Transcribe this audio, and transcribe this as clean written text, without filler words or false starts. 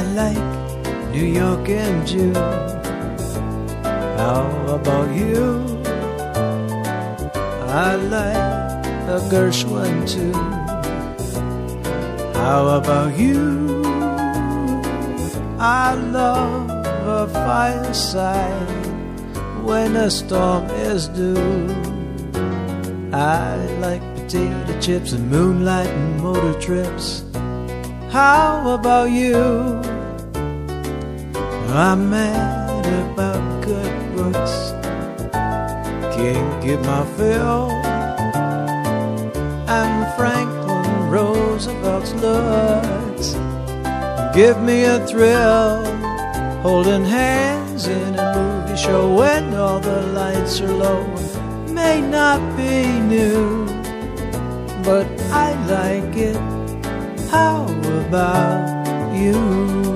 like New York and June. How about you? I like a Gershwin too. How about you? I love a fireside when a storm is due. I like potato chips and moonlight and motor trips. How about you? I'm mad about good books, can't get my fill, and Franklin Roosevelt's looks give me a thrill. Holding hands in a movie show when all the lights are low may not be new, but I like it. How about you?